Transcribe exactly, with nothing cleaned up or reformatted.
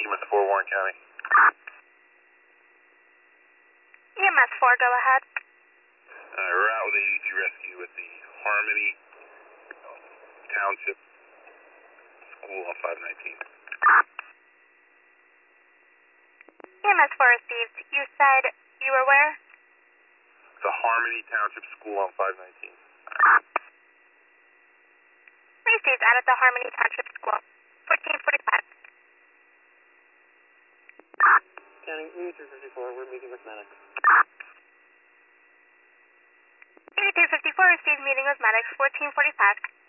M S four, Warren County. E M S four, go ahead. Uh, we're out with A D T rescue with the Harmony Township School on five nineteen. E M S four received. You said you were where? The Harmony Township School on five nineteen. Received out at the Harmony Township School. fourteen forty-five. County eighty-three fifty-four, we're meeting with medics. eighty-three fifty-four received, meeting with medics, fourteen forty-five.